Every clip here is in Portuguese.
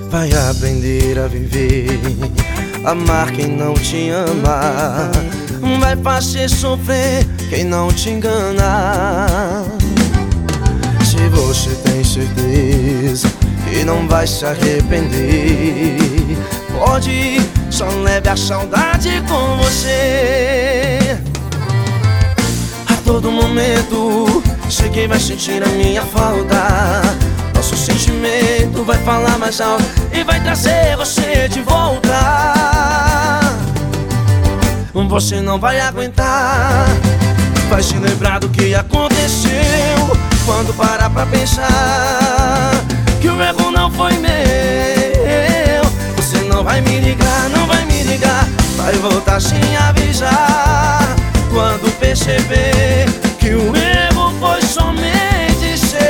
Vai aprender a viver, amar quem não te ama. Vai fazer sofrer quem não te engana. Se você tem certeza que não vai se arrepender, pode ir, só leve a saudade com você. A todo momento sei que vai sentir a minha falta. Nosso sentimento vai falar mais alto e vai trazer você de volta. Você não vai aguentar, vai se lembrar do que aconteceu. Quando parar pra pensar que o erro não foi meu, você não vai me ligar, não vai me ligar. Vai voltar sem avisar. Quando perceber que o erro foi somente seu.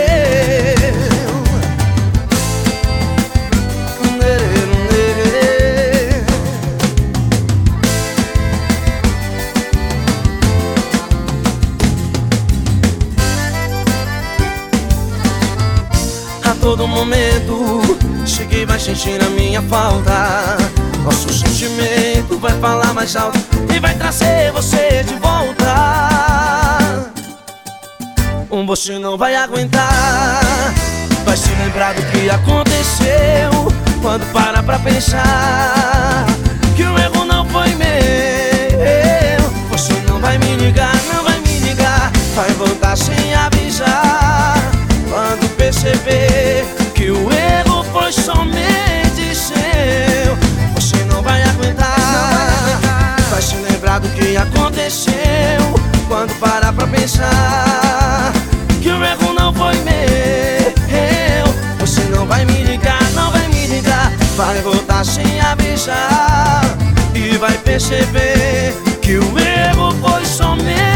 A todo momento sei que vai sentir a minha falta. Nosso sentimento vai falar mais alto e vai trazer você de volta. Você não vai aguentar, vai se lembrar do que aconteceu. Quando parar pra pensar que o erro não foi meu, você não vai me ligar, não vai me ligar. Vai voltar sem avisar. Quando perceber que o erro foi somente seu, você não vai aguentar, vai se lembrar do que aconteceu. Quando parar pra pensar que o erro não foi meu, você não vai me ligar, não vai me ligar. Vai voltar sem avisar e vai perceber que o erro foi somente